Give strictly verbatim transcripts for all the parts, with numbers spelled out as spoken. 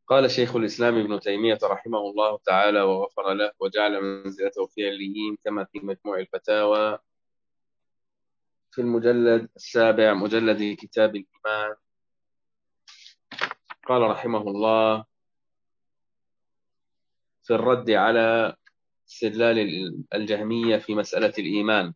قال شيخ الإسلام ابن تيمية رحمه الله تعالى وغفر له وجعل منزلته في عليين كما في مجموع الفتاوى في المجلد السابع مجلد كتاب الإيمان. قال رحمه الله في الرد على استدلال الجهمية في مسألة الإيمان،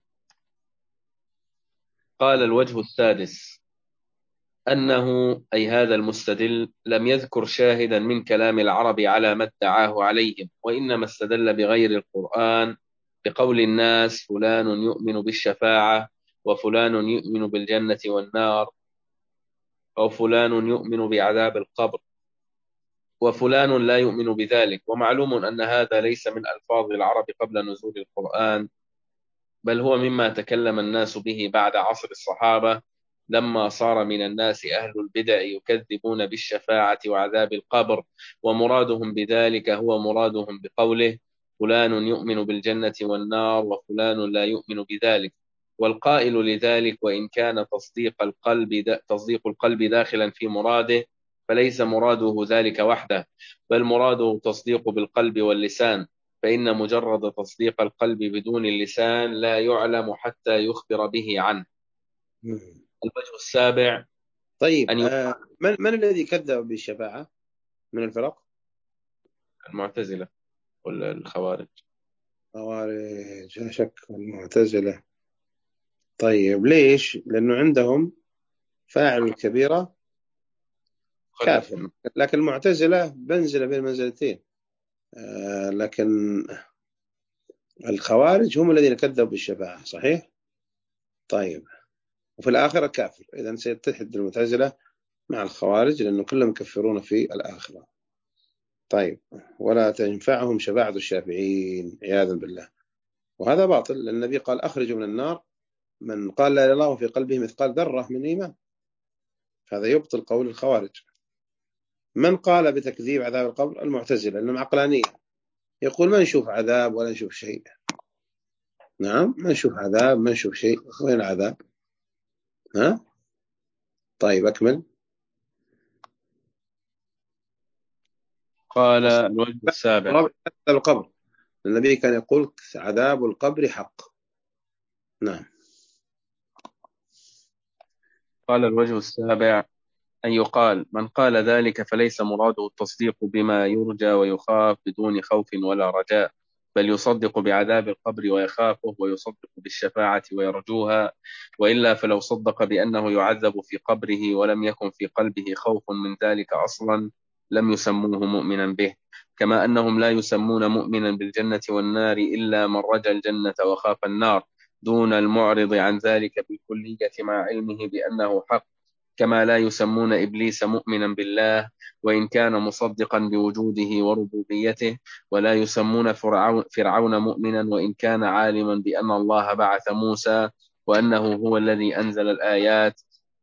قال الوجه السادس أنه أي هذا المستدل لم يذكر شاهدا من كلام العرب على ما ادعاه عليهم، وإنما استدل بغير القرآن بقول الناس فلان يؤمن بالشفاعة وفلان يؤمن بالجنة والنار، أو فلان يؤمن بعذاب القبر وفلان لا يؤمن بذلك. ومعلوم أن هذا ليس من ألفاظ العرب قبل نزول القرآن، بل هو مما تكلم الناس به بعد عصر الصحابة، لما صار من الناس أهل البدع يكذبون بالشفاعة وعذاب القبر، ومرادهم بذلك هو مرادهم بقوله فلان يؤمن بالجنة والنار وفلان لا يؤمن بذلك. والقائل لذلك وإن كان تصديق القلب تصديق القلب داخلا في مراده، فليس مراده ذلك وحده، بل مراده تصديق بالقلب واللسان، فإن مجرد تصديق القلب بدون اللسان لا يعلم حتى يخبر به عنه. مم. الوجه السابع طيب، أن آه يقال من من الذي كذب بالشفاعة من الفرق؟ المعتزلة والخوارج. خوارج لا شك، المعتزلة. طيب ليش؟ لأنه عندهم فاعل الكبيرة خلد في كافر، النار. لكن المعتزلة منزلة بين منزلتين. آه لكن الخوارج هم الذين كذبوا بالشفاعة، صحيح؟ طيب، وفي الآخرة كافر، إذا سيتحد المعتزلة مع الخوارج لأنه كلهم يكفرون في الآخرة. طيب، ولا تنفعهم شفاعة الشافعين عياذا بالله، وهذا باطل، لأن النبي قال أخرجوا من النار من قال لا إله إلا الله وفي قلبه مثقال ذرة من إيمان. هذا يبطل قول الخوارج. من قال بتكذيب عذاب القبر؟ المعتزلة، لأنهم عقلانية، يقول ما نشوف عذاب ولا نشوف شيء. نعم، ما نشوف عذاب، ما نشوف شيء، وين العذاب؟ ها؟ طيب أكمل. قال الوجه السابع عذاب القبر، النبي كان يقول عذاب القبر حق. نعم. قال الوجه السابع أن يقال من قال ذلك فليس مراده التصديق بما يرجى ويخاف بدون خوف ولا رجاء، بل يصدق بعذاب القبر ويخافه، ويصدق بالشفاعة ويرجوها، وإلا فلو صدق بأنه يعذب في قبره ولم يكن في قلبه خوف من ذلك أصلا لم يسموه مؤمنا به، كما أنهم لا يسمون مؤمنا بالجنة والنار إلا من رجا الجنة وخاف النار، دون المعرض عن ذلك بالكلية مع علمه بأنه حق، كما لا يسمون إبليس مؤمنا بالله وإن كان مصدقا بوجوده وربوبيته، ولا يسمون فرعون, فرعون مؤمنا وإن كان عالما بأن الله بعث موسى وأنه هو الذي أنزل الآيات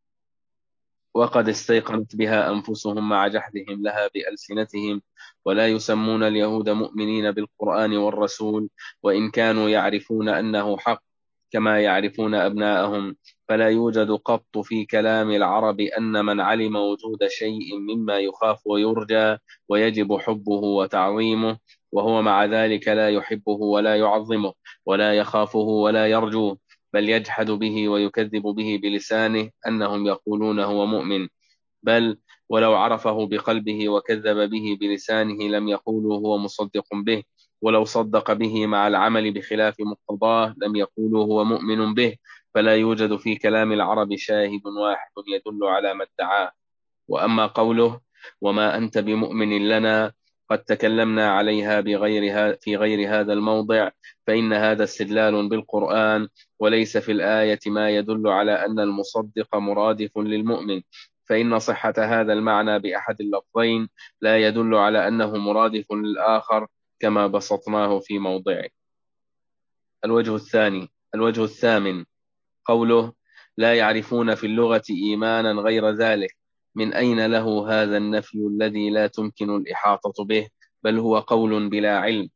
وقد استيقنت بها أنفسهم مع جحدهم لها بألسنتهم، ولا يسمون اليهود مؤمنين بالقرآن والرسول وإن كانوا يعرفون أنه حق كما يعرفون أبناءهم. فلا يوجد قط في كلام العرب أن من علم وجود شيء مما يخاف ويرجى ويجب حبه وتعظيمه وهو مع ذلك لا يحبه ولا يعظمه ولا يخافه ولا يرجوه، بل يجحد به ويكذب به بلسانه أنهم يقولون هو مؤمن، بل ولو عرفه بقلبه وكذب به بلسانه لم يقولوا هو مصدق به، ولو صدق به مع العمل بخلاف مقتضاه لم يقولوا هو مؤمن به. فلا يوجد في كلام العرب شاهد واحد يدل على ما ادعاه. وأما قوله وما أنت بمؤمن لنا قد تكلمنا عليها بغير في غير هذا الموضع، فإن هذا استدلال بالقرآن، وليس في الآية ما يدل على أن المصدق مرادف للمؤمن، فإن صحة هذا المعنى بأحد اللفظين لا يدل على أنه مرادف للآخر كما بسطناه في موضعه. الوجه الثاني الوجه الثامن قوله لا يعرفون في اللغة إيمانا غير ذلك، من أين له هذا النفي الذي لا تمكن الإحاطة به، بل هو قول بلا علم.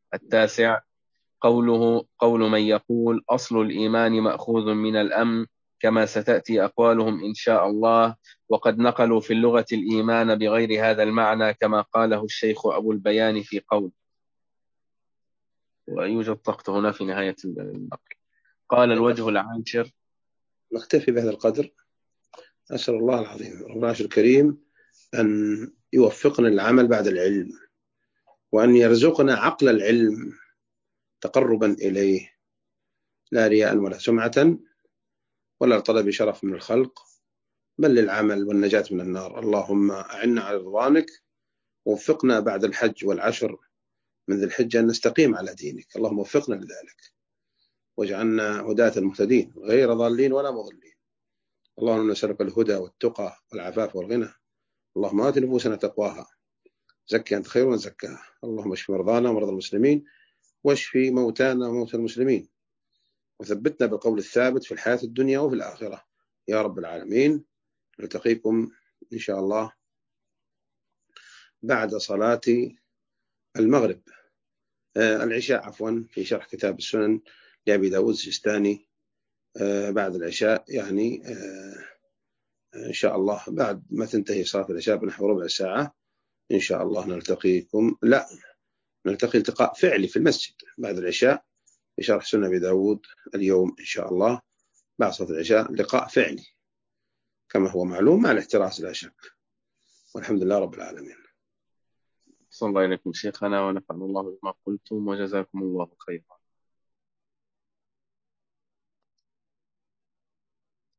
التاسع قوله قول من يقول أصل الإيمان مأخوذ من الأمن كما ستأتي أقوالهم إن شاء الله. وقد نقلوا في اللغة الإيمان بغير هذا المعنى كما قاله الشيخ أبو البيان في قول، ويوجد ضغط هنا في نهاية النقل. قال الوجه العاشر. نكتفي بهذا القدر. أسأل الله العظيم رب العرش الكريم أن يوفقنا للعمل بعد العلم، وأن يرزقنا عقل العلم تقربا إليه، لا رياء ولا سمعة ولا طلب شرف من الخلق، بل للعمل والنجاة من النار. اللهم أعنا على رضوانك، ووفقنا بعد الحج والعشر من ذي الحجة أن نستقيم على دينك. اللهم وفقنا لذلك، واجعلنا هداة المهتدين غير ضالين ولا مضلين. اللهم نسألك الهدى والتقى والعفاف والغنى. اللهم آت نفوسنا تقواها، زكي أنت خير من زكاها. اللهم اشف مرضانا ومرضى المسلمين، واشفي موتانا وموتى المسلمين، وثبتنا بالقول الثابت في الحياة الدنيا وفي الآخرة يا رب العالمين. نلتقيكم إن شاء الله بعد صلاة المغرب، آه العشاء عفوا، في شرح كتاب السنن لأبي داود السجستاني. آه بعد العشاء يعني آه إن شاء الله بعد ما تنتهي صلاة العشاء بنحو ربع ساعة إن شاء الله نلتقيكم، لا نلتقي التقاء فعلي في المسجد بعد العشاء في شرح سنن أبي داود اليوم إن شاء الله بعد صلاة العشاء، لقاء فعلي كما هو معلوم مع الاحتراس لا شك. والحمد لله رب العالمين. صلى الله إليكم شيخنا ونفعل الله بما قلتم وجزاكم الله خيرا.